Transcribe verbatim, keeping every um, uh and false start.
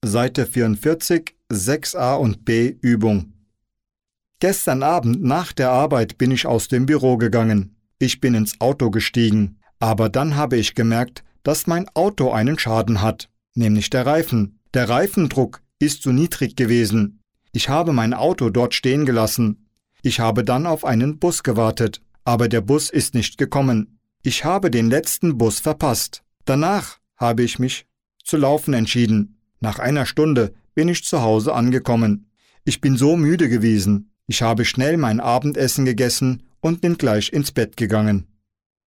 Seite vierundvierzig, sechs a und b Übung. Gestern Abend nach der Arbeit bin ich aus dem Büro gegangen. Ich bin ins Auto gestiegen, aber dann habe ich gemerkt, dass mein Auto einen Schaden hat, nämlich der Reifen. Der Reifendruck ist zu niedrig gewesen. Ich habe mein Auto dort stehen gelassen. Ich habe dann auf einen Bus gewartet, aber der Bus ist nicht gekommen. Ich habe den letzten Bus verpasst. Danach habe ich mich zu laufen entschieden. Nach einer Stunde bin ich zu Hause angekommen. Ich bin so müde gewesen. Ich habe schnell mein Abendessen gegessen und bin gleich ins Bett gegangen.